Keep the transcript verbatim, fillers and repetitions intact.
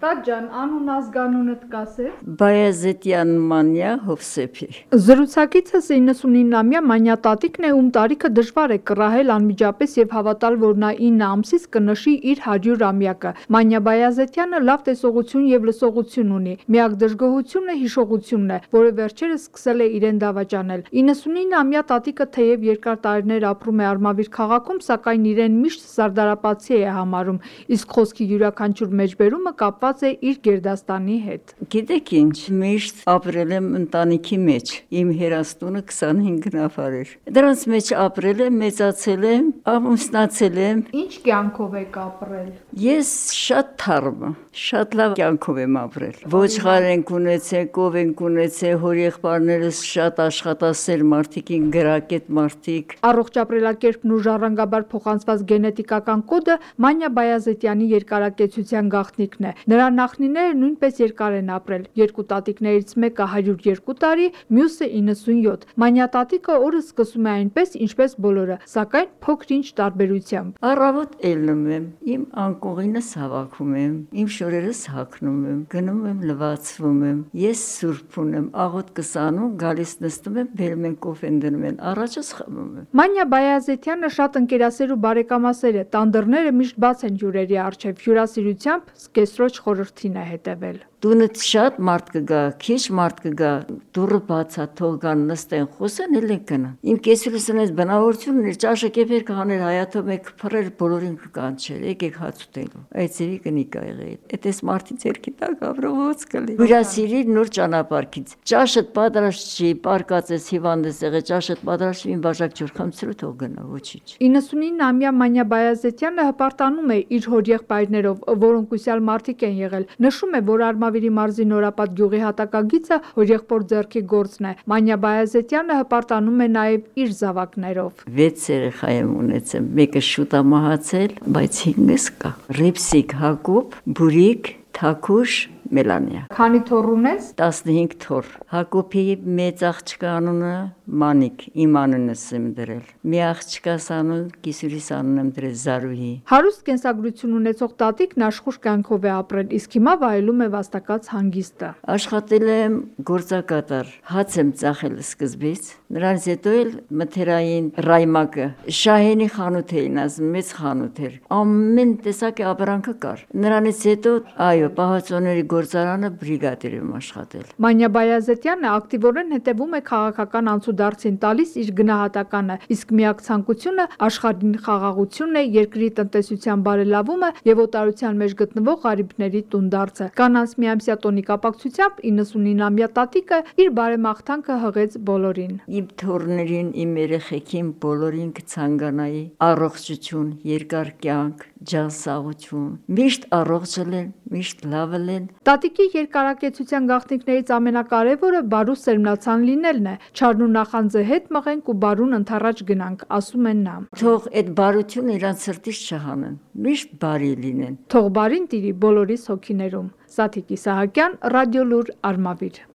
Տաճ ջան, անուն ազգանունդ կասես։ Բայազետյան Մանյա Հովսեփի։ Զրուցակիցս իննսունինամյա Մանյա տատիկն է, ում տարիքը դժվար է կռահել անմիջապես եւ հավատալ, որ նա ինը ամսից կնշի իր հարյուրամյակը։ Մանյա Բայազետյանը լավ տեսողություն եւ լսողություն ունի։ Միակ դժգոհությունը հիշողությունն է, որը վերջերս սկսել է իրեն դավաճանել։ իննսունինամյա տատիկը թեև երկար տարիներ ապրում է Արմավիր քաղաքում, սակայն իրեն միշտ սարդարապատցի է համարում, իսկ խոսքի յուրաքանչյուր մեջբերումը կապված է իր գերդաստանի հետ։ Գիտեք ինչ, միշտ ապրել եմ ընտանիքի մեջ, իմ հերաստունը քսանհինգ նավար էր։ Դրանց մեջ ապրել եմ, մեծացել եմ, ամուսնացել եմ։ Ինչ կյանքով եք ապրել։ Ես շատ թարմ, շատ լավ կյանքով եմ ապրել։ Ոչխար ենք ունեցել, կով ենք ունեցել, հորեղբայրներս շատ աշխատասեր մարդիկ են, գրակետ մարդիկ։ Առողջ ապրելակերպն ու ժառանգաբար փոխանցված գենետիկական կոդը Մանյա Բայազետյանի երկարակեցության գաղտնիքն է։ Նրա նախնիները նույնպես երկար են ապրել։ Երկու տատիկներից մեկը հարյուր երկու տարի, մյուսը իննսունյոթ։ Մանյա տատիկը օրը սկսում է այնպես, ինչպես բոլորը, սակայն փոքր-ինչ տարբերությամբ։ Առավոտ ելնում եմ, իմ անկողինս հավաքում եմ, իմ շորերս հագնում եմ, գնում եմ լվացվում եմ, ես սուրբ ունեմ, աղոթքս անում, գալիս նստում եմ, բերում են կոֆեն դնում են, առաջս խմում եմ։ Մանյա Բայազետյանը շատ ընկերասեր ու բարեկամասեր է, տան դռները միշտ բաց են հյուրերի առջև, հյուրասիրությամբ սկեսրոջ խորհրդին է հետևել։ Տունդ շատ մարդ կգա, քիչ մարդ կգա, դուռը բաց է, թող գան նստեն, խոսեն, էլ են գնան։ Իմ կեսուրս ունես բնավորությունն էր, ճաշը կեփեր կհաներ, հայաթով եք փռեր, բոլորին կկանչեր, եկեք հաց ուտելու։ Այդ ձևի կնիկ ա եղել։ Էդես մարդի ձեռքի տակ ապրողոց կլի։ Հյուրասիրիր նոր ճանապարհից։ Ճաշըդ պատրաստ չի, պարկածես հիվանդես եղել, ճաշըդ պատրաստ մի բաժակ ջուր խմցրու, թող գնա, ոչինչ։ իննսունինամյա Մանյա Բայազետյանը հպարտանում է իր հորեղբայրներով, որոնք ուսյալ մարդիկ են եղել։ Նշում է, որ Արմավիրի մարզի Նորապատ գյուղի հատակագիծը հորեղբոր ձեռքի գործն է։ Մանյա Բայազետյանը հպարտանում է նաև իր զավակներով։ Վեց երեխա եմ ունեցել, մեկը շուտ է մահացել, բայց հինգս կա։ Ռիփսիկ Հակոբ, Բուրիկ, Թաքուշ, Մելանիա։ Քանի թոռ ունես։ տասնհինգ թոռ։ Հակոբի մեծ աղջկա անունը Մանիկ, իմ անունս եմ դրել։ Մի աղջկաս անուն, կիսուրիս անուն եմ դրել Զարուհի։ Հարուստ կենսագրություն ունեցող տատիկն աշխուժ կյանքով է ապրել, իսկ հիմա վայելում է վաստակած հանգիստը։ Աշխատել եմ գործակատար, հաց եմ ծախել սկզբից, նրանց հետո էլ մթերային ռայմակը, շահենի խանութ էին ասում, մեծ խանութ էր, ամեն տեսակի ապրանքը կար։ Նրանից հետո, այո, պահածոների գործարանը բրիգադիր եմ աշխատել։ Մանյա Բայազետյանը ակտիվորեն հետևում է քաղաքական անցուդարձին, տալիս իր գնահատականը, իսկ միակ ցանկությունը աշխարհին խաղաղությունն է, երկրի տնտեսության բարելավումը եւ օտարության մեջ գտնվող գարիբների տունդարձը։ Կանանց միամսյա տոնի կապակցությամբ իննսունինամյա տատիկը իր բարեմաղթանքը հղեց բոլորին։ Իմ թոռներին, իմ երեխեքին բոլորին կցանկանայի առողջություն, երկար կյանք, ջանսաղություն, միշտ առողջ լինեն, միշտ լավ լինեն։ Տատիկի երկարակեցության գաղտնիքներից ամենակարևորը բարու սերմնացան լինելն է։ Չարն ու նախանձը հետ մղենք ու բարուն ընթառաջ գնանք, ասում են նա։ Թող այդ բարությունը իրանց սրտից չհանեն, միշտ բարի լինեն։ Թող բարին տիրի բոլորիս հոգիներում։ Սաթիկ Իսահակյան, Ռադիոլուր, Արմավիր։